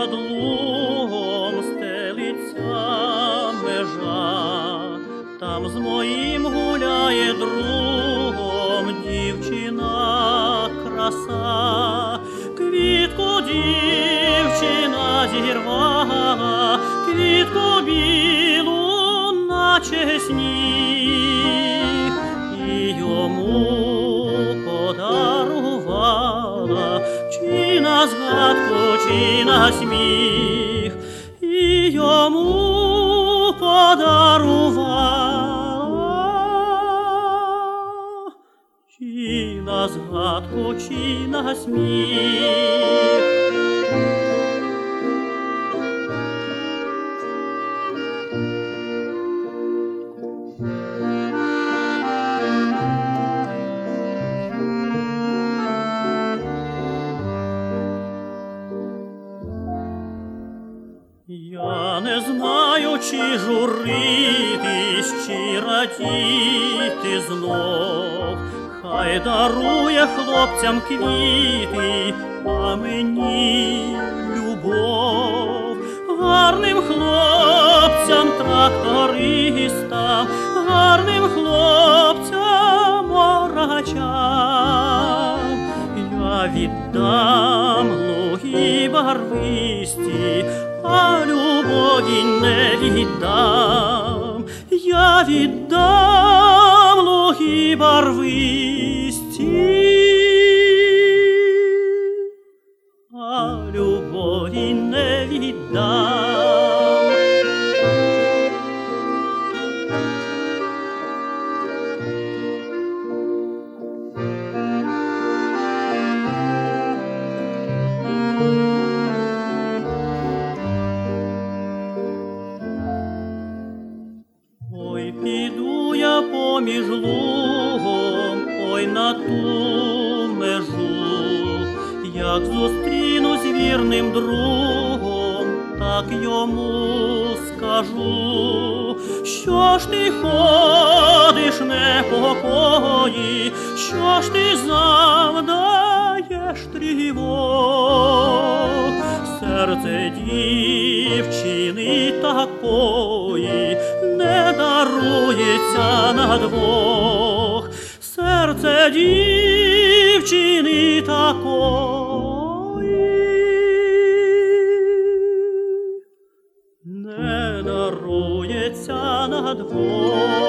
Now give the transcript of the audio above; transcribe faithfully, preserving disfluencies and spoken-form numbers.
над лугом стелиться межа, там з моїм гуляє другом дівчина краса. Квітку дівчина зірвала, квітку білу, наче сніг, і йому подарувала, чи на згадку, чи на сміх, і йому подарувала, чи на згадку, чи на сміх. Я не знаю, чи журитись, чи радіти знов. Хай дарує хлопцям квіти, а мені любов. Гарним хлопцям трактористам, гарним хлопцям орачам я віддам луги барвисті, а любові не віддам. Я віддам луги барвисті, а любові не віддам. Ой, піду я поміж лугом, ой, на ту межу, як зустрінусь з вірним другом, так йому скажу. Що ж ти ходиш непокої, що ж ти завдаєш тривог? Серце дівчини такої не дарується на двох. Серце дівчини такої не дарується на двох.